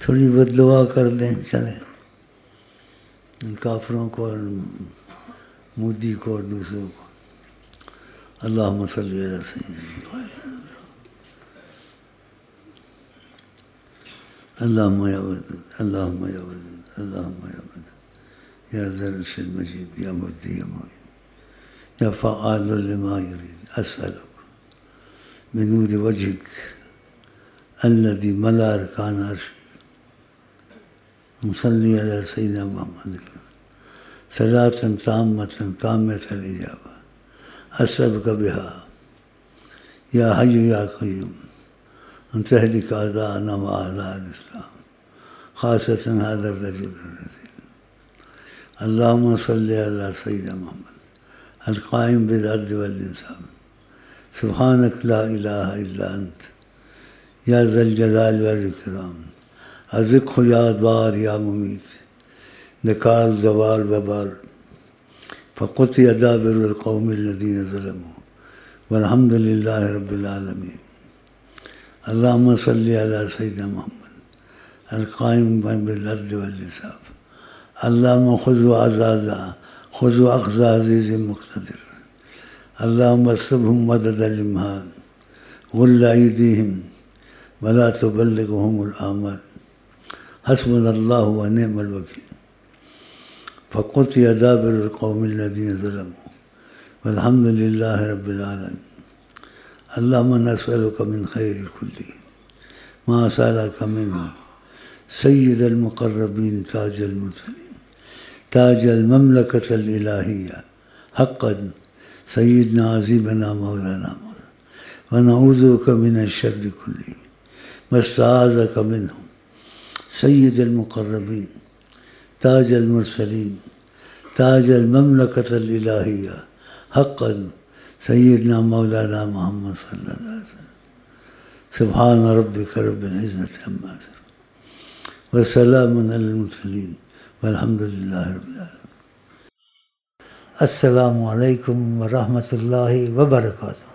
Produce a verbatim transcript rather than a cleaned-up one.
थोड़ी बददुआ कर दें चले काफिरों को और मोदी को और दूसरों को। अल्लाहुम्मा सल्ली अला सय्यिदिना अल्लाहुम्मा या वदूद अल्लाहुम्मा या वदूद अल्लाहुम्मा या वदूद या ज़ल अर्शिल मजीद या मुद्दी या मुईद या फ़आलु लिमा युरीद अस्अलुक बिनूरि वजहिक अल्लज़ी मला अरकान अर्शिक मुसल्ली अला सय्यिदिना मुहम्मद सलातन ताम्मतन कामिलतल इजाबा अस्अलुक बिहा या हय्यु या क़य्यूम अन तहलिक अअदाअना व अअदाअल इस्लाम ख़ासतन हाज़ा रजुल रज़ील। अल्लाहुम्मा सल्लि अला सय्यिदिना मुहम्मद अल क़ाइम बिल अदल वल इंसाफ सुब्हानक ला इलाहा इल्ला अंत या ज़ल जलाल वल इकराम अज़िक़हु या दार या मुमीत निकाल ज़वाल वबाल फ़क़ुतिय दाबिरुल क़ौमिल लज़ीना ज़लमू वल्हम्दुलिल्लाहि रब्बिल आलमीन। अल्लाहुम्मा सल्लि अला सय्यिदिना मुहम्मद अल क़ाइम बिल अदल वल इंसाफ अल्लाहुम्मा ख़ुज़ अज़ाज़ा ख़ुज़ अख़्ज़ अज़ीज़ मुक़्तदिर अल्लाहुम्मा अस्तुबहुम मददल इम्हाल गुल्ल अयदीहिम वला तुबल्लिग़हुमुल आमाल हस्बुनल्लाहु व निअमल वकील फ़क़ुतिय दाबिरुल क़ौमिल लज़ीना ज़लमू वल्हम्दुलिल्लाहि रब्बिल आलमीन। अल्लाहुम्मा नस्अलुका मिन ख़ैरि कुल्लि मा सअलका मिन्हु सय्यिदुल मुक़र्रबीन ताजुल मुरसलीन ताजुल ममलकतिल इलाहिय्या हक़्क़न सय्यिदना हबीबना मौलाना व नऊज़ु बिका मिनश शर्रि कुल्लिही वस्तआज़का मिन्हु सय्यिदुल मुक़र्रबीन ताजुल मुरसलीन ताजुल ममलकतिल इलाहिय्या हक़्क़न सय्यिदना मौलाना मुहम्मद सल्लल्लाहु अलैहि वसल्लम। सुब्हान रब्बिका रब्बिल इज़्ज़ति अम्मा यसिफ़ून व सलामुन अलल मुरसलीन वल्हम्दुलिल्लाहि रब्बिल आलमीन। अस्सलामु अलैकुम व रहमतुल्लाहि व बरकातुहू।